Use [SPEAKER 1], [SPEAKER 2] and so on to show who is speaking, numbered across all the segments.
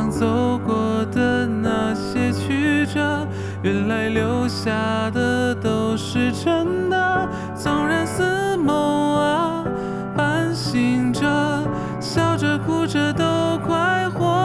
[SPEAKER 1] 经走过的那些曲折，原来留下的都是真的。纵然似梦啊，半醒着，笑着哭着都快活。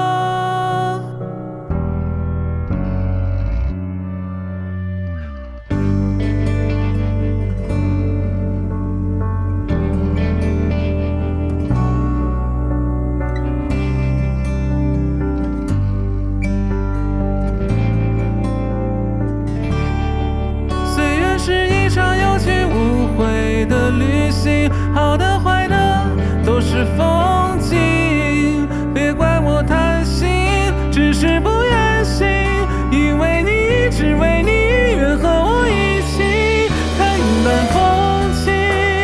[SPEAKER 1] 是一场有去无回的旅行，好的坏的都是风景。别怪我贪心，只是不愿醒，因为你只为你愿和我一起看云淡风轻。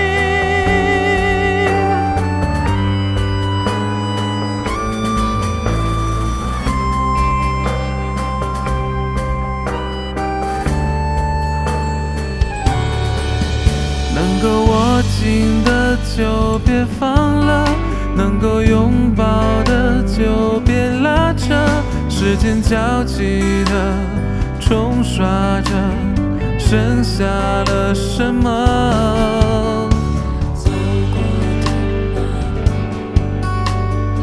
[SPEAKER 1] 能够握紧的就别放了，能够拥抱的就别拉扯，时间焦急的冲刷着，剩下了什么？